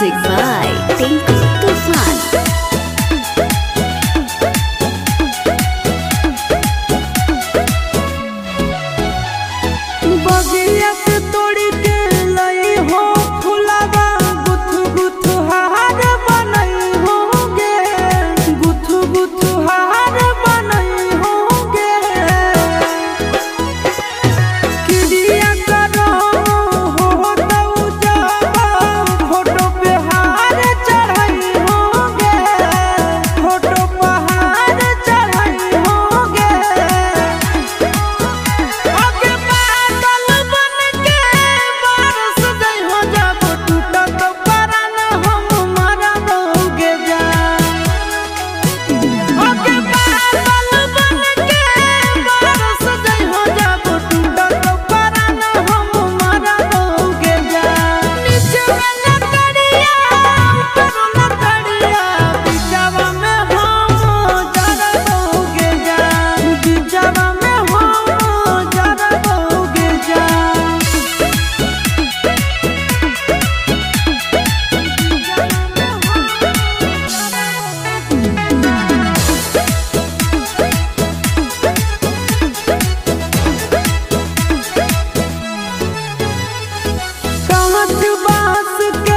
Music by Tinku Tufan. बगिया से तोड़ी के लई हो फुलावा गुथ गुथ हार बनई होगे गुथ गुथ हार बनई होगे किरिया करो हो दऊ जावा फोटो पे हार चढ़ई होगे फोटो पे हार चढ़ई होगे बांस के